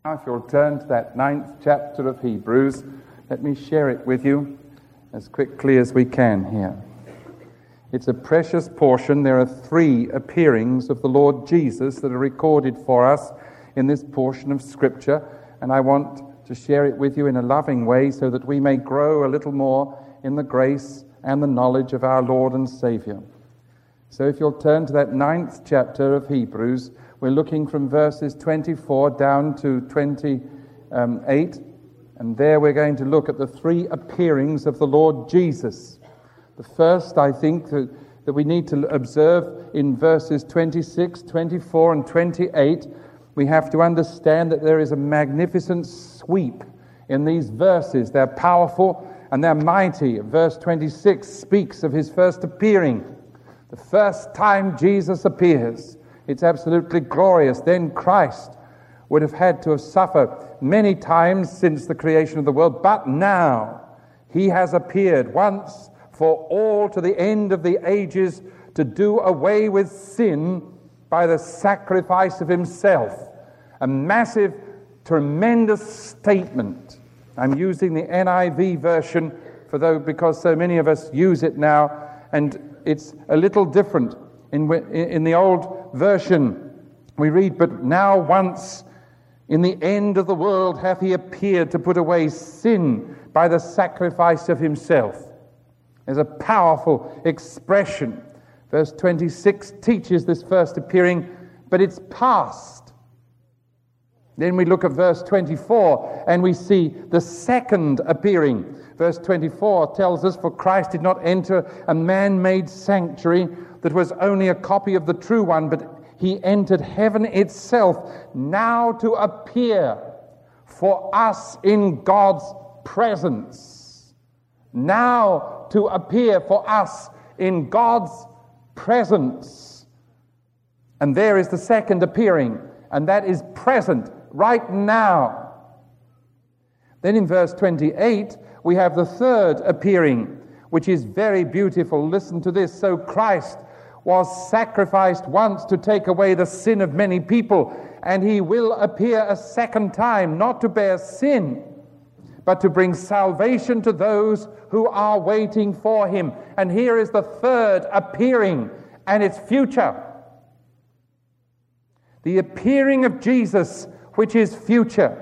If you'll turn to that 9th chapter of Hebrews, let me share it with you as quickly as we can here. It's a precious portion. There are 3 appearings of the Lord Jesus that are recorded for us in this portion of Scripture, and I want to share it with you in a loving way so that we may grow a little more in the grace and the knowledge of our Lord and Savior. So if you'll turn to that 9th chapter of Hebrews, we're looking from verses 24 down to 28, and there we're going to look at the 3 appearings of the Lord Jesus. The first, I think, that we need to observe in verses 26, 24, and 28, we have to understand that there is a magnificent sweep in these verses. They're powerful and they're mighty. Verse 26 speaks of his first appearing, the first time Jesus appears. It's absolutely glorious. Then Christ would have had to have suffered many times since the creation of the world, but now he has appeared once for all to the end of the ages to do away with sin by the sacrifice of himself. A massive, tremendous statement. I'm using the NIV version because so many of us use it now, and it's a little different. In the old version, we read, "But now once in the end of the world hath he appeared to put away sin by the sacrifice of himself." There's a powerful expression. Verse 26 teaches this first appearing, but it's past. Then we look at verse 24 and we see the second appearing. Verse 24 tells us, "For Christ did not enter a man-made sanctuary that was only a copy of the true one, but he entered heaven itself, now to appear for us in God's presence." Now to appear for us in God's presence. And there is the second appearing, and that is present right now. Then in verse 28, we have the third appearing, which is very beautiful. Listen to this. "So Christ was sacrificed once to take away the sin of many people, and he will appear a second time, not to bear sin, but to bring salvation to those who are waiting for him." And here is the third appearing, and it's future. The appearing of Jesus, which is future.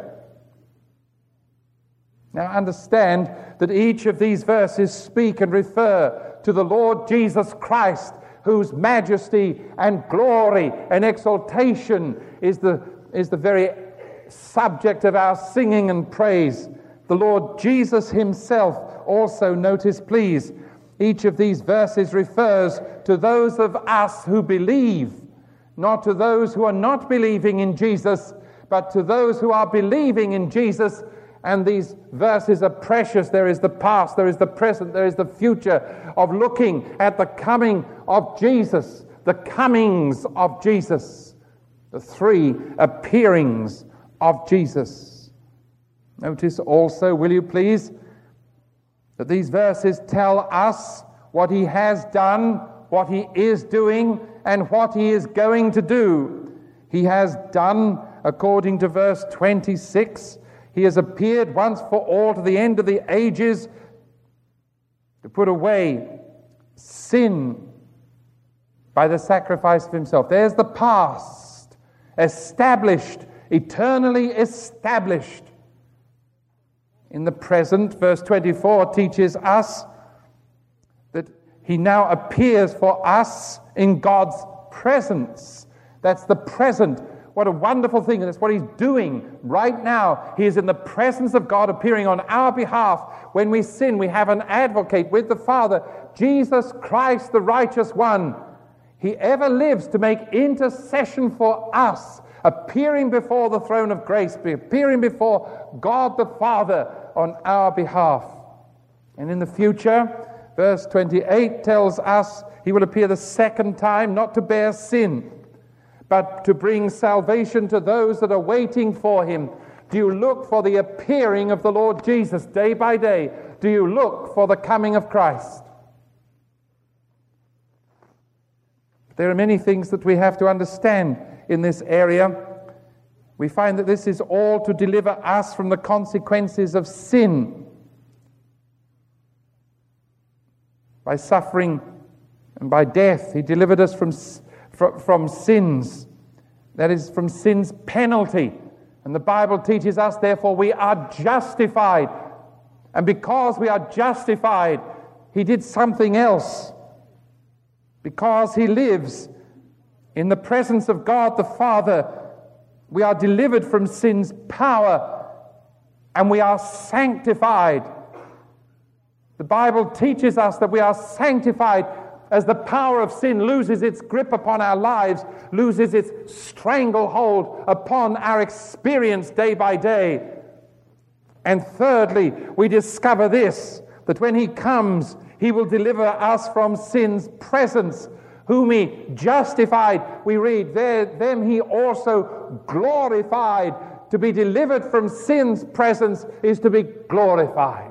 Now understand that each of these verses speak and refer to the Lord Jesus Christ, whose majesty and glory and exaltation is the very subject of our singing and praise. The Lord Jesus himself also, notice please, each of these verses refers to those of us who believe, not to those who are not believing in Jesus, but to those who are believing in Jesus. And these verses are precious. There is the past, there is the present, there is the future of looking at the coming of Jesus, the comings of Jesus, the 3 appearings of Jesus. Notice also, will you please, that these verses tell us what he has done, what he is doing, and what he is going to do. He has done, according to verse 26, he has appeared once for all to the end of the ages to put away sin by the sacrifice of himself. There's the past, established, eternally established. In the present, verse 24 teaches us that he now appears for us in God's presence. That's the present. What a wonderful thing, and that's what he's doing right now. He is in the presence of God, appearing on our behalf. When we sin, we have an advocate with the Father, Jesus Christ, the righteous one. He ever lives to make intercession for us, appearing before the throne of grace, appearing before God the Father on our behalf. And in the future, verse 28 tells us he will appear the second time, not to bear sin, but to bring salvation to those that are waiting for him. Do you look for the appearing of the Lord Jesus day by day? Do you look for the coming of Christ? There are many things that we have to understand in this area. We find that this is all to deliver us from the consequences of sin. By suffering and by death, he delivered us from sins. That is, from sin's penalty. And the Bible teaches us, therefore, we are justified. And because we are justified, he did something else. Because he lives in the presence of God the Father, we are delivered from sin's power and we are sanctified. The Bible teaches us that we are sanctified as the power of sin loses its grip upon our lives, loses its stranglehold upon our experience day by day. And thirdly, we discover this, that when he comes, he will deliver us from sin's presence. Whom he justified, we read, them he also glorified. To be delivered from sin's presence is to be glorified.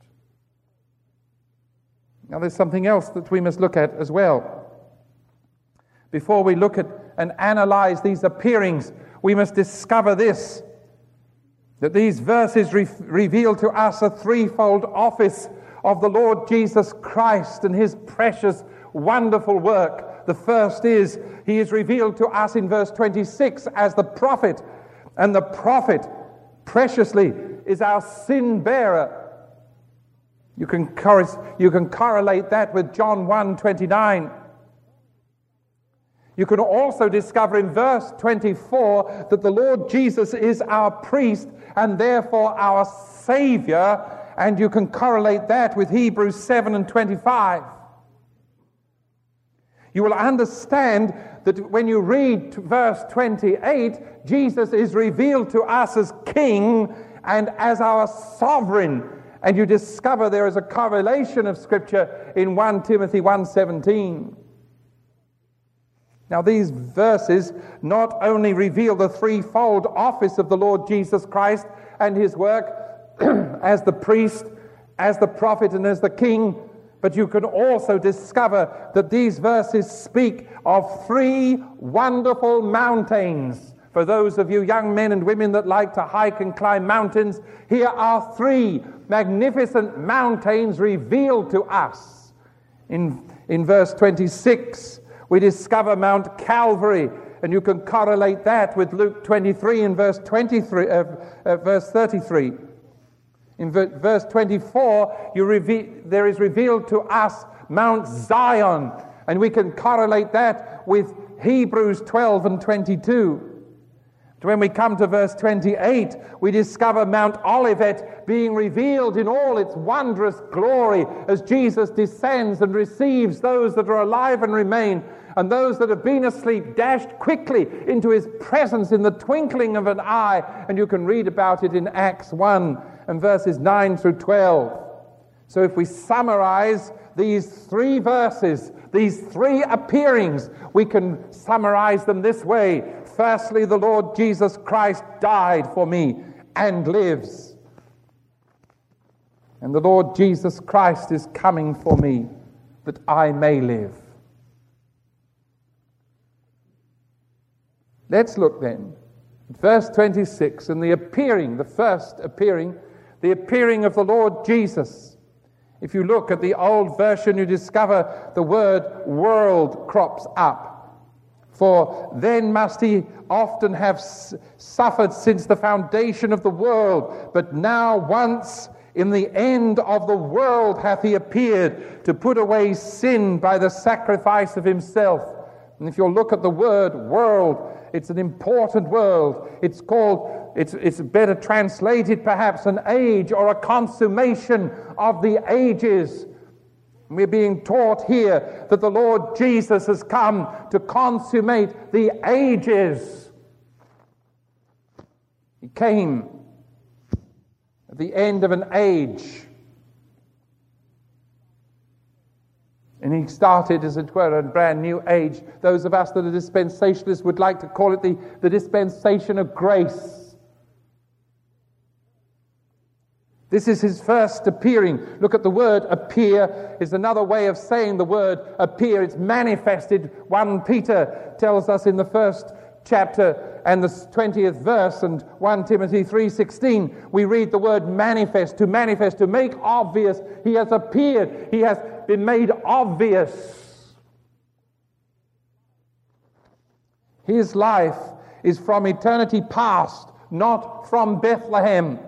Now there's something else that we must look at as well. Before we look at and analyze these appearings, we must discover this, that these verses reveal to us a threefold office of the Lord Jesus Christ and his precious, wonderful work. The first is, he is revealed to us in verse 26 as the prophet, and the prophet, preciously, is our sin bearer. You can correlate that with John 1:29. You can also discover in verse 24 that the Lord Jesus is our priest and therefore our Savior, and you can correlate that with Hebrews 7:25. You will understand that when you read verse 28, Jesus is revealed to us as King and as our sovereign. And you discover there is a correlation of Scripture in 1 Timothy 1:17. Now these verses not only reveal the threefold office of the Lord Jesus Christ and his work as the priest, as the prophet, and as the king, but you can also discover that these verses speak of three wonderful mountains. For those of you young men and women that like to hike and climb mountains, here are three magnificent mountains revealed to us. In verse 26, we discover Mount Calvary, and you can correlate that with Luke 23 and verse 33. In verse 24, there is revealed to us Mount Zion, and we can correlate that with Hebrews 12 and 22. When we come to verse 28, we discover Mount Olivet being revealed in all its wondrous glory as Jesus descends and receives those that are alive and remain, and those that have been asleep dashed quickly into his presence in the twinkling of an eye. And you can read about it in Acts 1 and verses 9 through 12. So if we summarize these three verses, these three appearings, we can summarize them this way. Firstly, the Lord Jesus Christ died for me and lives. And the Lord Jesus Christ is coming for me that I may live. Let's look then at verse 26 and the first appearing, the appearing of the Lord Jesus. If you look at the old version, you discover the word world crops up. For then must he often have suffered since the foundation of the world, but now once in the end of the world hath he appeared to put away sin by the sacrifice of himself. And if you look at the word world, it's an important word. It's better translated perhaps an age or a consummation of the ages. We're being taught here that the Lord Jesus has come to consummate the ages. He came at the end of an age. And he started, as it were, a brand new age. Those of us that are dispensationalists would like to call it the dispensation of grace. This is his first appearing. Look at the word appear is another way of saying the word appear. It's manifested. 1 Peter tells us in the first chapter and the 20th verse and 1 Timothy 3:16, we read the word manifest, to make obvious. He has appeared. He has been made obvious. His life is from eternity past, not from Bethlehem.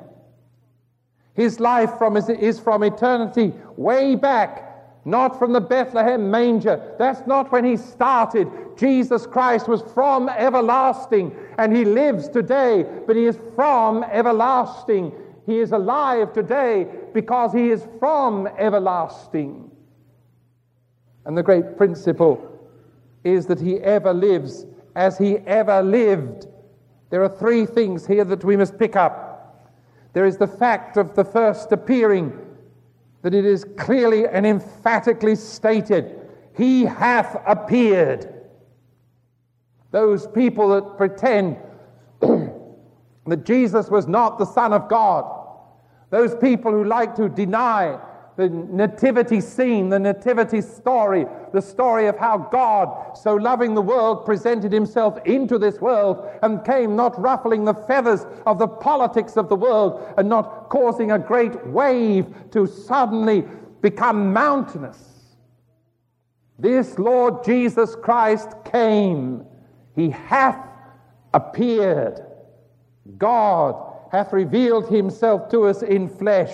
His life is from eternity way back, not from the Bethlehem manger. That's not when he started. Jesus Christ was from everlasting, and he lives today, but he is from everlasting. He is alive today because he is from everlasting. And the great principle is that he ever lives as he ever lived. There are three things here that we must pick up. There is the fact of the first appearing, that it is clearly and emphatically stated, he hath appeared. Those people that pretend that Jesus was not the Son of God, those people who like to deny the nativity scene, the nativity story, the story of how God, so loving the world, presented himself into this world and came not ruffling the feathers of the politics of the world and not causing a great wave to suddenly become mountainous. This Lord Jesus Christ came. He hath appeared. God hath revealed himself to us in flesh.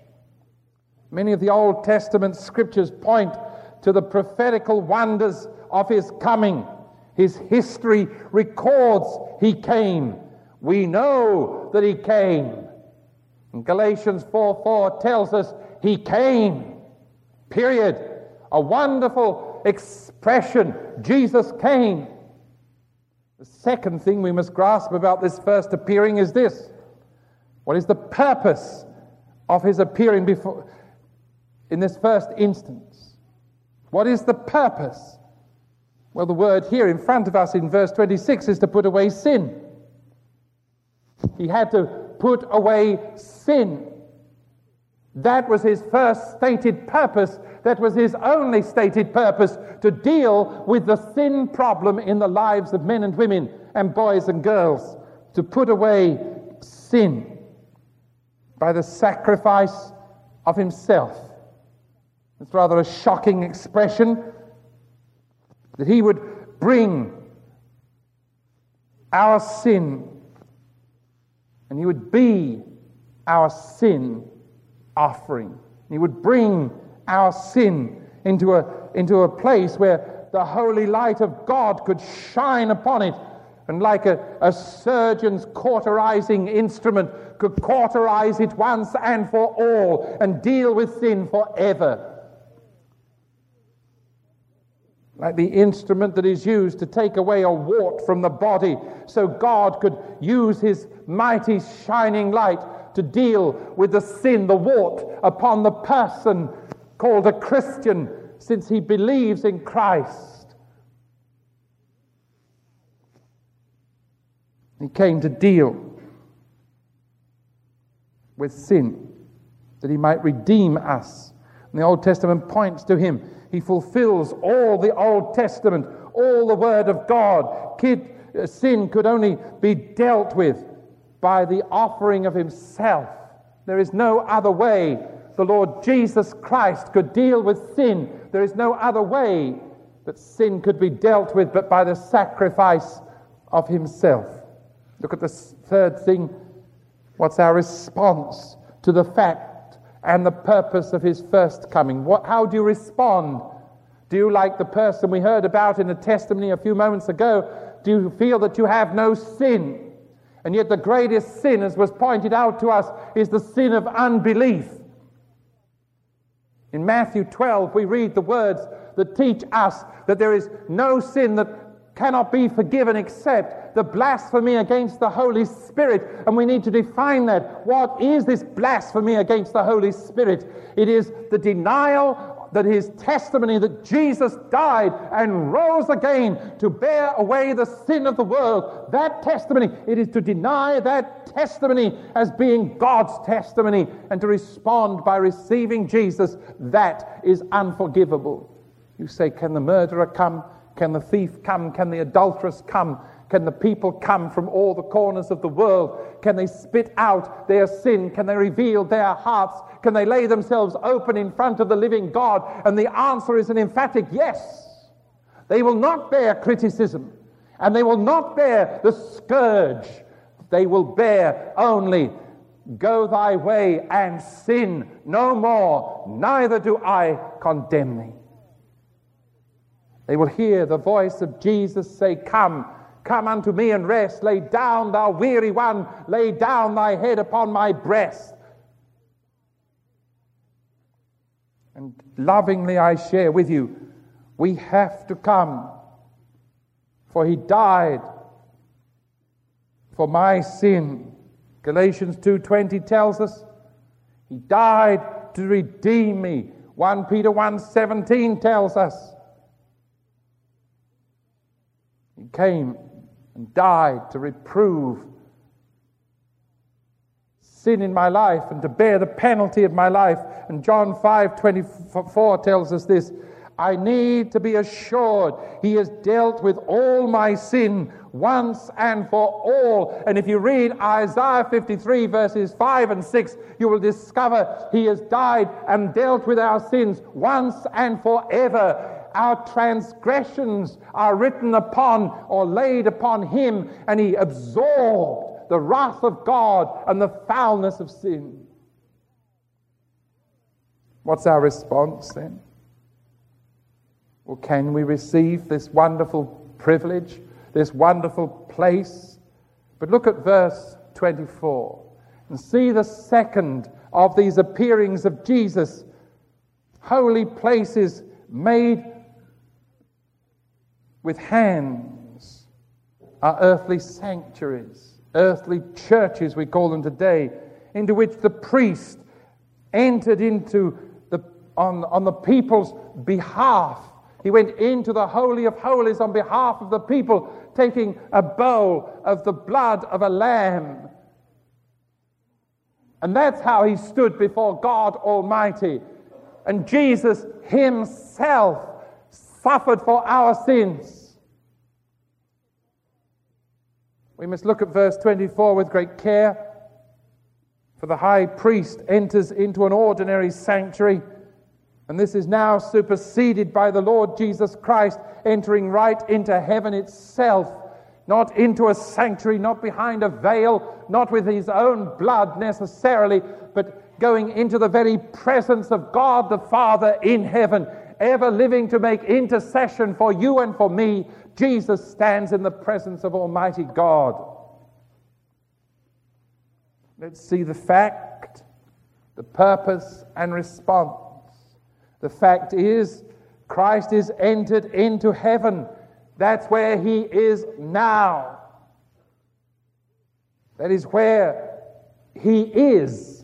Many of the Old Testament scriptures point to the prophetical wonders of his coming. His history records he came. We know that he came. And Galatians 4:4 tells us he came. Period. A wonderful expression. Jesus came. The second thing we must grasp about this first appearing is this. What is the purpose of his appearing in this first instance? What is the purpose? Well, the word here in front of us in verse 26 is to put away sin. He had to put away sin. That was his first stated purpose. That was his only stated purpose, to deal with the sin problem in the lives of men and women and boys and girls, to put away sin by the sacrifice of himself. It's rather a shocking expression that he would bring our sin and he would be our sin offering. He would bring our sin into a place where the holy light of God could shine upon it, and like a surgeon's cauterizing instrument could cauterize it once and for all and deal with sin forever. Like the instrument that is used to take away a wart from the body, so God could use his mighty shining light to deal with the sin, the wart upon the person called a Christian, since he believes in Christ. He came to deal with sin, that he might redeem us. And the Old Testament points to him. He fulfills all the Old Testament, all the Word of God. Sin could only be dealt with by the offering of himself. There is no other way the Lord Jesus Christ could deal with sin. There is no other way that sin could be dealt with but by the sacrifice of himself. Look at the third thing. What's our response to the fact and the purpose of his first coming? How do you respond? Do you, like the person we heard about in the testimony a few moments ago, do you feel that you have no sin? And yet the greatest sin, as was pointed out to us, is the sin of unbelief. In Matthew 12, we read the words that teach us that there is no sin that cannot be forgiven except the blasphemy against the Holy Spirit. And we need to define that. What is this blasphemy against the Holy Spirit? It is the denial that his testimony that Jesus died and rose again to bear away the sin of the world. That testimony, it is to deny that testimony as being God's testimony and to respond by receiving Jesus. That is unforgivable. You say, can the murderer come? Can the thief come? Can the adulteress come? Can the people come from all the corners of the world? Can they spit out their sin? Can they reveal their hearts? Can they lay themselves open in front of the living God? And the answer is an emphatic yes. They will not bear criticism, and they will not bear the scourge. They will bear only, go thy way and sin no more, neither do I condemn thee. They will hear the voice of Jesus say, come unto me and rest. Lay down, thou weary one. Lay down thy head upon my breast. And lovingly I share with you, we have to come, for he died for my sin. Galatians 2:20 tells us he died to redeem me. 1 Peter 1:17 tells us he came and died to reprove sin in my life and to bear the penalty of my life. And John 5:24 tells us this, I need to be assured he has dealt with all my sin once and for all. And if you read Isaiah 53 verses 5 and 6, you will discover he has died and dealt with our sins once and forever. Our transgressions are written upon or laid upon him, and he absorbed the wrath of God and the foulness of sin. What's our response then? Well, can we receive this wonderful privilege, this wonderful place? But look at verse 24 and see the second of these appearings of Jesus. Holy places made with hands are earthly sanctuaries, earthly churches we call them today, into which the priest entered into on the people's behalf. He went into the Holy of Holies on behalf of the people, taking a bowl of the blood of a lamb. And that's how he stood before God Almighty. And Jesus himself suffered for our sins. We must look at verse 24 with great care. For the high priest enters into an ordinary sanctuary, and this is now superseded by the Lord Jesus Christ entering right into heaven itself, not into a sanctuary, not behind a veil, not with his own blood necessarily, but going into the very presence of God the Father in heaven, ever living to make intercession for you and for me. Jesus stands in the presence of Almighty God. Let's see the fact, the purpose, and response. The fact is, Christ is entered into heaven. That's where he is now. That is where he is.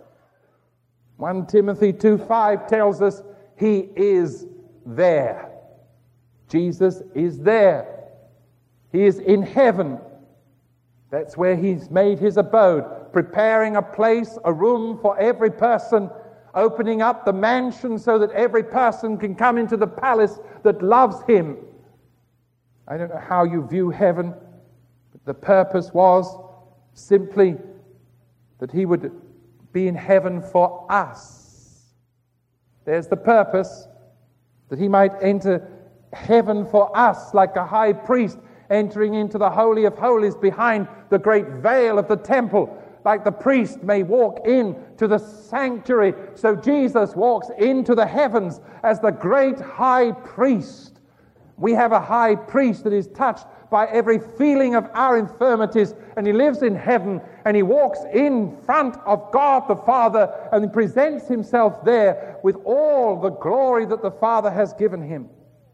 1 Timothy 2:5 tells us he is there. Jesus is there. He is in heaven. That's where he's made his abode, preparing a place, a room for every person, opening up the mansion so that every person can come into the palace that loves him. I don't know how you view heaven, but the purpose was simply that he would be in heaven for us. There's the purpose, that he might enter heaven for us like a high priest entering into the Holy of Holies behind the great veil of the temple. Like the priest may walk in to the sanctuary, so Jesus walks into the heavens as the great high priest. We have a high priest that is touched by every feeling of our infirmities, and he lives in heaven, and he walks in front of God the Father, and he presents himself there with all the glory that the Father has given him.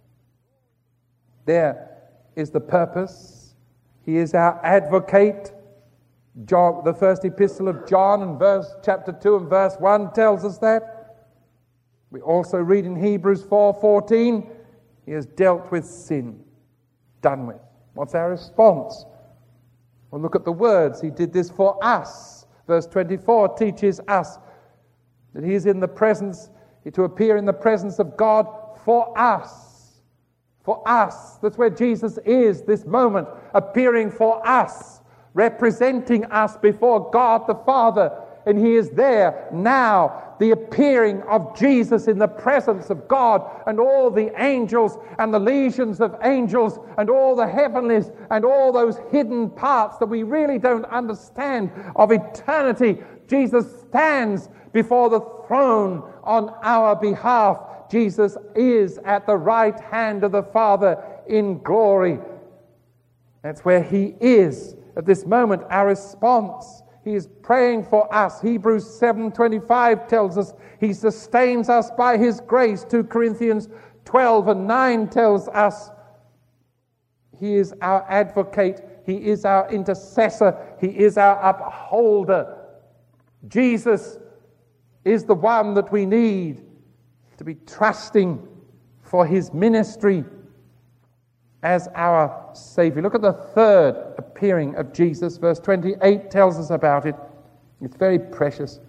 There is the purpose. He is our advocate. John, the first epistle of John and chapter 2 and verse 1 tells us that. We also read in Hebrews 4:14, he has dealt with sin, done with. What's our response? Well, look at the words. He did this for us. Verse 24 teaches us that he is in the presence, to appear in the presence of God for us. for us. That's where Jesus is this moment, appearing for us, representing us before God the Father. And he is there now, the appearing of Jesus in the presence of God, and all the angels and the legions of angels and all the heavenlies and all those hidden parts that we really don't understand of eternity. Jesus stands before the throne on our behalf. Jesus is at the right hand of the Father in glory. That's where he is at this moment, our response. He is praying for us. Hebrews 7:25 tells us he sustains us by his grace. 2 Corinthians 12:9 tells us he is our advocate. He is our intercessor. He is our upholder. Jesus is the one that we need to be trusting for his ministry as our Savior. Look at the third appearing of Jesus. Verse 28 tells us about it. It's very precious.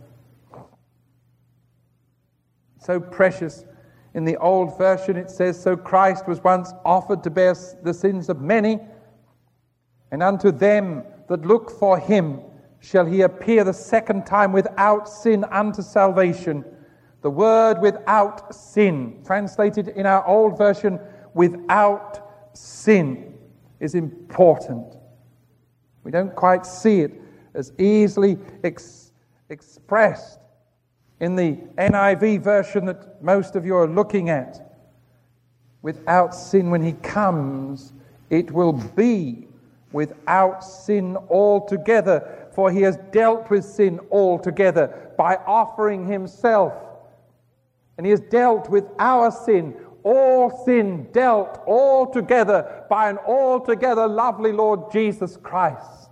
So precious. In the old version it says, so Christ was once offered to bear the sins of many, and unto them that look for him shall he appear the second time without sin unto salvation. The word without sin, translated in our old version, without sin, is important. We don't quite see it as easily expressed in the NIV version that most of you are looking at. Without sin, when he comes, it will be without sin altogether, for he has dealt with sin altogether by offering himself. And he has dealt with our sin, all sin dealt altogether by an altogether lovely Lord Jesus Christ.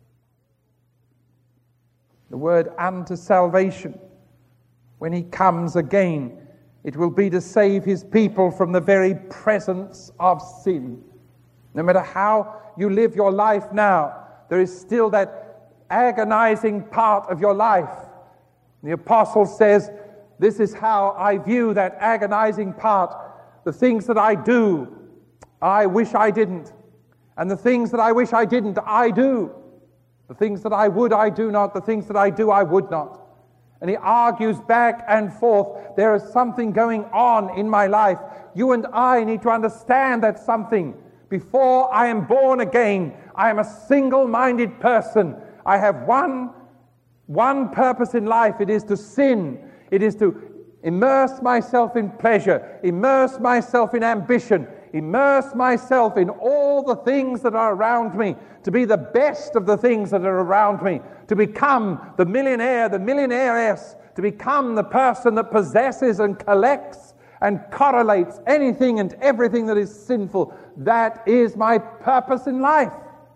The word unto salvation, when he comes again, it will be to save his people from the very presence of sin. No matter how you live your life now, there is still that agonizing part of your life. The apostle says, this is how I view that agonizing part. The things that I do, I wish I didn't. And the things that I wish I didn't, I do. The things that I would, I do not. The things that I do, I would not. And he argues back and forth. There is something going on in my life. You and I need to understand that something. Before I am born again, I am a single-minded person. I have one purpose in life. It is to sin. It is to immerse myself in pleasure, immerse myself in ambition, immerse myself in all the things that are around me, to be the best of the things that are around me, to become the millionaire, the millionairess, to become the person that possesses and collects and correlates anything and everything that is sinful. That is my purpose in life.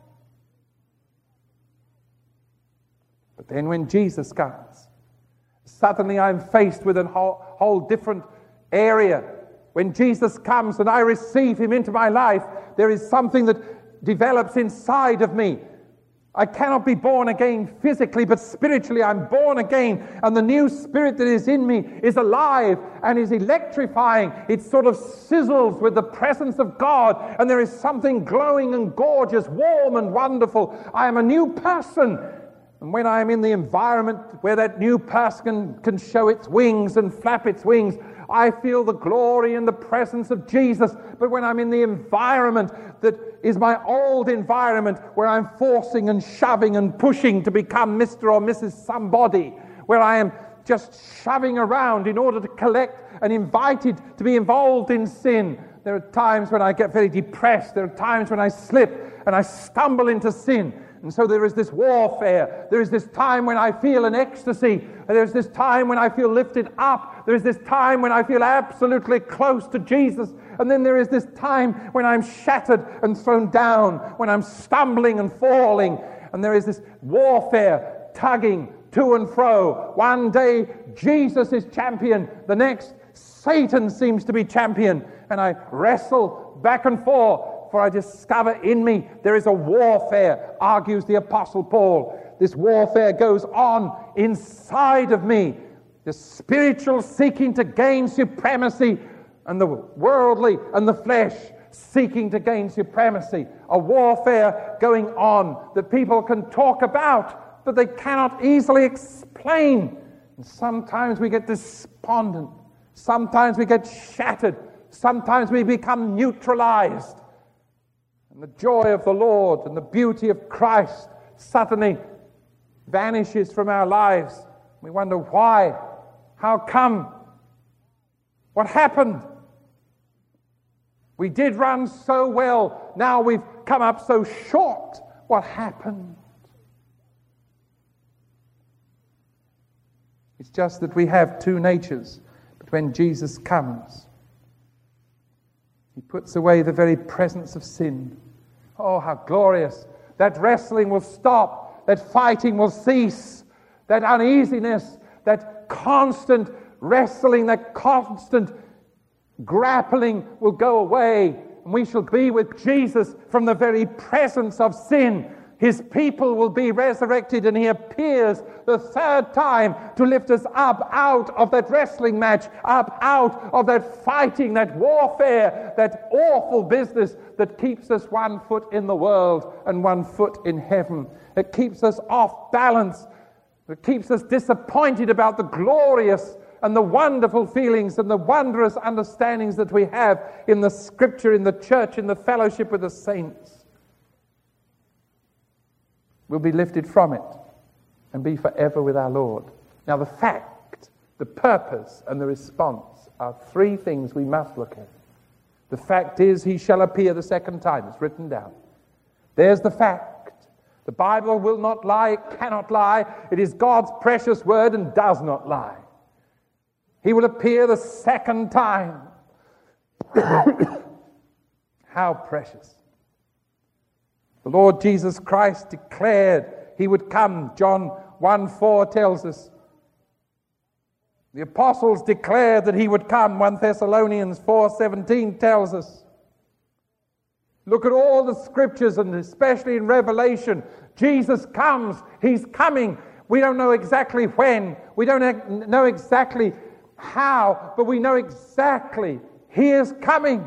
But then when Jesus comes, suddenly I'm faced with a whole different area. When Jesus comes and I receive him into my life, there is something that develops inside of me. I cannot be born again physically, but spiritually I'm born again. And the new spirit that is in me is alive and is electrifying. It sort of sizzles with the presence of God. And there is something glowing and gorgeous, warm and wonderful. I am a new person. And when I am in the environment where that new person can show its wings and flap its wings, I feel the glory and the presence of Jesus. But when I'm in the environment that is my old environment, where I'm forcing and shoving and pushing to become Mr. or Mrs. somebody, where I am just shoving around in order to collect and invited to be involved in sin, there are times when I get very depressed. There are times when I slip and I stumble into sin. And so there is this warfare. There is this time when I feel an ecstasy. There's this time when I feel lifted up. There's this time when I feel absolutely close to Jesus. And then there is this time when I'm shattered and thrown down, when I'm stumbling and falling. And there is this warfare, tugging to and fro. One day Jesus is champion. The next, Satan seems to be champion. And I wrestle back and forth. For I discover in me there is a warfare, argues the Apostle Paul. This warfare goes on inside of me. The spiritual seeking to gain supremacy, and the worldly and the flesh seeking to gain supremacy, a warfare going on that people can talk about, but they cannot easily explain. And sometimes we get despondent. Sometimes we get shattered. Sometimes we become neutralized. And the joy of the Lord and the beauty of Christ suddenly vanishes from our lives. We wonder why, how come, what happened? We did run so well, now we've come up so short. What happened? It's just that we have two natures. But when Jesus comes, he puts away the very presence of sin. Oh, how glorious. That wrestling will stop. That fighting will cease. That uneasiness, that constant wrestling, that constant grappling will go away. And we shall be with Jesus from the very presence of sin. His people will be resurrected, and he appears the third time to lift us up out of that wrestling match, up out of that fighting, that warfare, that awful business that keeps us 1 foot in the world and 1 foot in heaven. It keeps us off balance. It keeps us disappointed about the glorious and the wonderful feelings and the wondrous understandings that we have in the Scripture, in the church, in the fellowship with the saints. We'll be lifted from it and be forever with our Lord. Now the fact, the purpose, and the response are three things we must look at. The fact is, he shall appear the second time. It's written down. There's the fact. The Bible will not lie, it cannot lie. It is God's precious word and does not lie. He will appear the second time. How precious. The Lord Jesus Christ declared he would come. John 1:4 tells us. The apostles declared that he would come. 1 Thessalonians 4:17 tells us. Look at all the scriptures, and especially in Revelation. Jesus comes. He's coming. We don't know exactly when. We don't know exactly how, but we know exactly he is coming.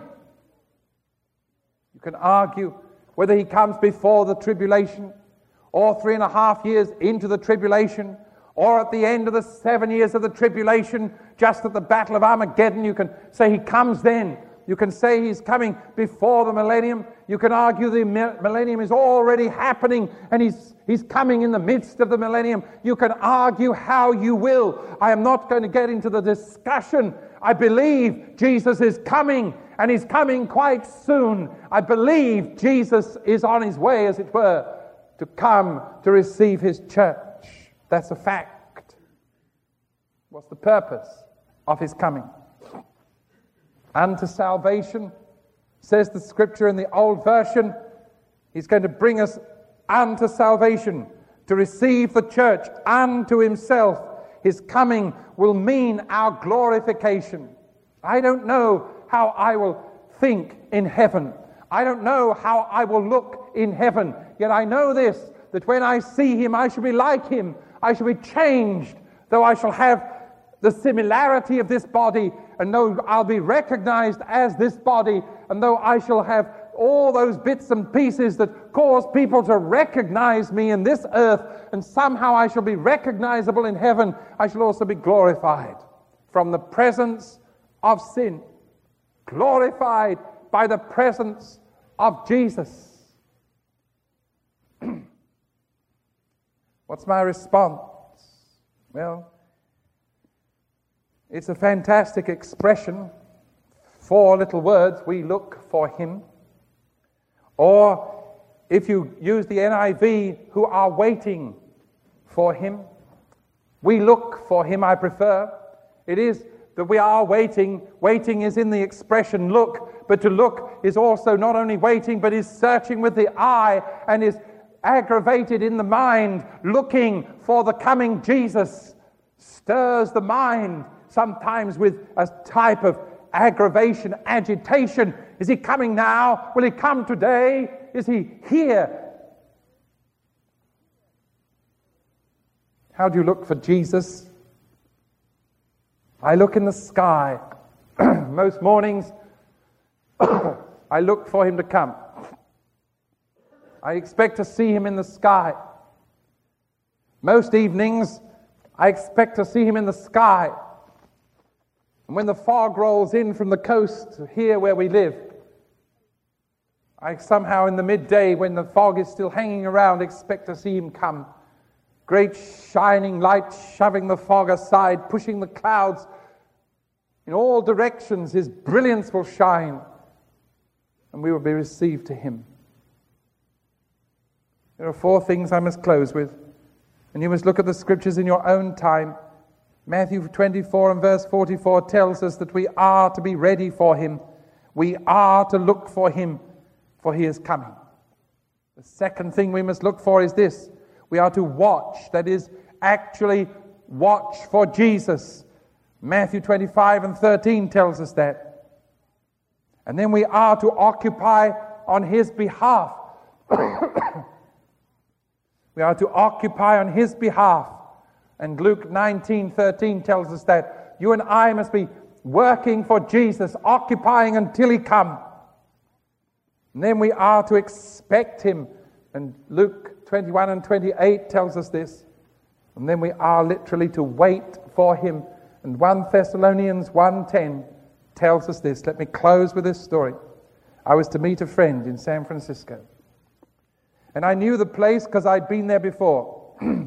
You can argue whether he comes before the tribulation, or 3.5 years into the tribulation, or at the end of the 7 years of the tribulation, just at the Battle of Armageddon. You can say he comes then. You can say he's coming before the millennium. You can argue the millennium is already happening and he's coming in the midst of the millennium. You can argue how you will. I am not going to get into the discussion. I believe Jesus is coming, and he's coming quite soon. I believe Jesus is on his way, as it were, to come to receive his church. That's a fact. What's the purpose of his coming? Unto salvation, says the scripture in the old version. He's going to bring us unto salvation, to receive the church unto himself. His coming will mean our glorification. I don't know how I will think in heaven. I don't know how I will look in heaven. Yet I know this, that when I see him, I shall be like him. I shall be changed, though I shall have the similarity of this body, and though I'll be recognized as this body, and though I shall have all those bits and pieces that cause people to recognize me in this earth, and somehow I shall be recognizable in heaven, I shall also be glorified from the presence of sin, glorified by the presence of Jesus. What's my response? Well, it's a fantastic expression. 4 little words: we look for him. Or if you use the NIV, who are waiting for him. We look for him, I prefer. It is that we are waiting. Waiting is in the expression look, but to look is also not only waiting, but is searching with the eye and is aggravated in the mind, looking for the coming Jesus. Stirs the mind, sometimes with a type of aggravation, agitation. Is he coming now? Will he come today? Is he here? How do you look for Jesus? I look in the sky. Most mornings I look for him to come. I expect to see him in the sky. Most evenings, I expect to see him in the sky. And when the fog rolls in from the coast here where we live, I somehow in the midday, when the fog is still hanging around, expect to see him come. Great shining light shoving the fog aside, pushing the clouds in all directions. His brilliance will shine, and we will be received to him. There are 4 things I must close with, and you must look at the scriptures in your own time. Matthew 24 and verse 44 tells us that we are to be ready for him. We are to look for him, for he is coming. The second thing we must look for is this. We are to watch, that is, actually watch for Jesus. Matthew 25 and 13 tells us that. And then we are to occupy on his behalf. We are to occupy on his behalf. And Luke 19:13 tells us that you and I must be working for Jesus, occupying until he comes. And then we are to expect him. And Luke 21 and 28 tells us this. And then we are literally to wait for him. And 1 Thessalonians 1:10 tells us this. Let me close with this story. I was to meet a friend in San Francisco. And I knew the place because I'd been there before.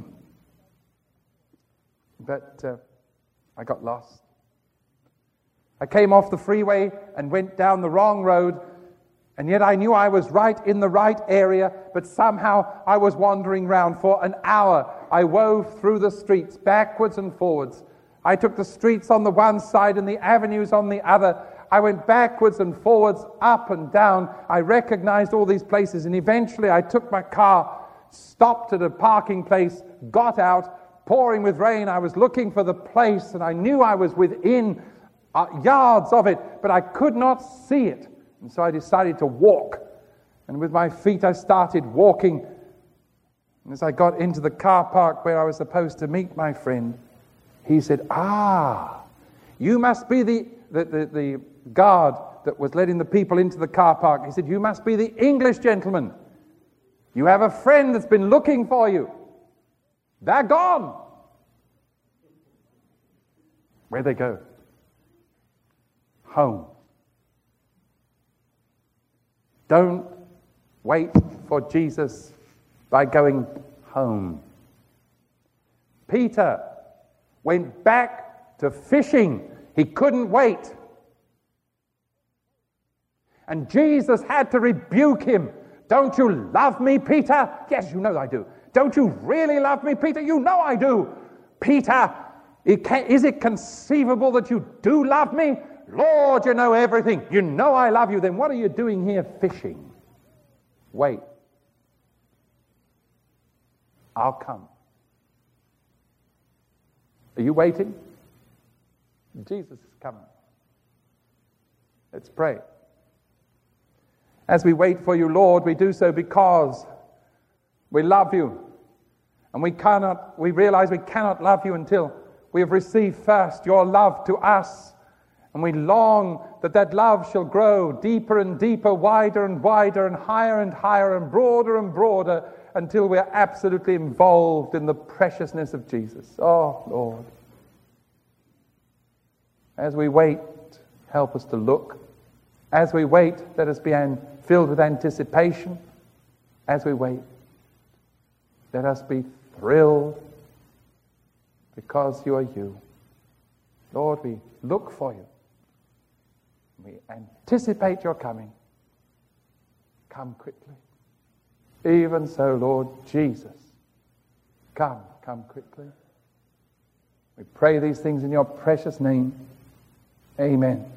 But I got lost. I came off the freeway and went down the wrong road. And yet I knew I was right in the right area, but somehow I was wandering around for an hour. I wove through the streets, backwards and forwards. I took the streets on the one side and the avenues on the other. I went backwards and forwards, up and down. I recognized all these places, and eventually I took my car, stopped at a parking place, got out, pouring with rain. I was looking for the place, and I knew I was within yards of it, but I could not see it. And so I decided to walk. And with my feet I started walking. And as I got into the car park where I was supposed to meet my friend, he said, you must be the guard that was letting the people into the car park. He said, you must be the English gentleman. You have a friend that's been looking for you. They're gone. Where'd they go? Home. Don't wait for Jesus by going home. Peter went back to fishing. He couldn't wait. And Jesus had to rebuke him. Don't you love me, Peter? Yes, you know I do. Don't you really love me, Peter? You know I do. Peter, is it conceivable that you do love me? Lord, you know everything. You know I love you. Then what are you doing here fishing? Wait. I'll come. Are you waiting? Jesus is coming. Let's pray. As we wait for you, Lord, we do so because we love you. And we realize we cannot love you until we have received first your love to us. And we long that love shall grow deeper and deeper, wider and wider, and higher and broader until we're absolutely involved in the preciousness of Jesus. Oh, Lord. As we wait, help us to look. As we wait, let us be filled with anticipation. As we wait, let us be thrilled because you are you. Lord, we look for you. We anticipate your coming. Come quickly. Even so, Lord Jesus, come quickly. We pray these things in your precious name. Amen.